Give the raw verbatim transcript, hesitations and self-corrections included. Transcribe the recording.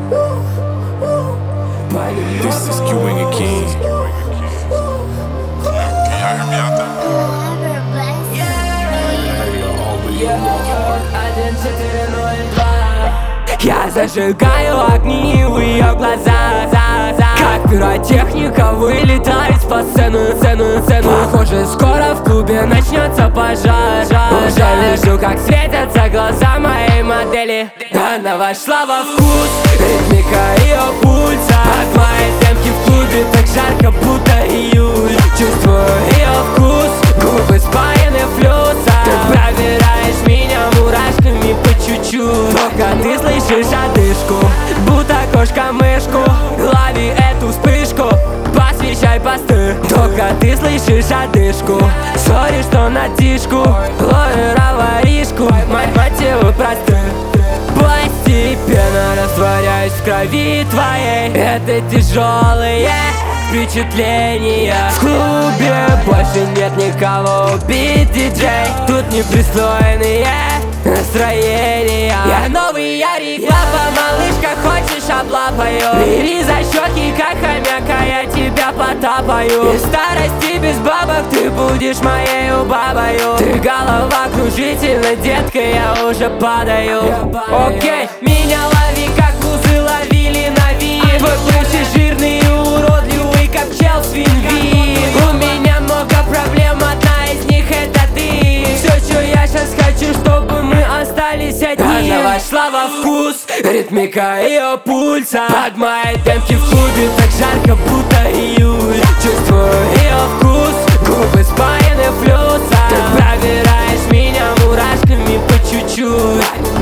This is Q-Wing and King. Can y'all hear me out there? Я зажигаю огни в ее глаза, за, за. Как пиротехника вылетает по сцену, сцену, сцену. Похоже, скоро в клубе начнется пожар. Уже вижу, как светятся глаза моей модели. Она вошла во вкус, ритмика ее пульса. От моей темки в клубе так жарко, будто июль. Чувствую ее вкус, губы спаяны флюса. Ты пробираешь меня мурашками по чуть-чуть. Только ты слышишь одышку, будто кошка-мышку. Лови эту вспышку, посвящай посты. Только ты слышишь одышку, сори, что на тишку. Ловера воришку, мать мотивы просты. Постепенно растворяюсь в крови твоей. Это тяжелые впечатления. В клубе больше нет никого убить, диджей. Тут непристойные настроения. Я новый Ярик, лапа, малышка, хочешь облапаю? Бери за щеки, как хомяка, я тебя потапаю. Из старости без бабок ты будешь моею бабою. Ты голова кружительная, детка, я уже падаю. Окей, меня лови, как лузы ловили на вид. Твой бывший жирный и уродливый, как чел свиньи. У меня много проблем, одна из них это ты. Все, что я сейчас хочу, чтобы мы остались одни. Она вошла во вкус, ритмика ее пульса. Под моей темки в клубе так жарко, будто июль. Чувствую ее вкус, губы спаяны флюса. Ты пробираешь меня мурашками по чуть-чуть.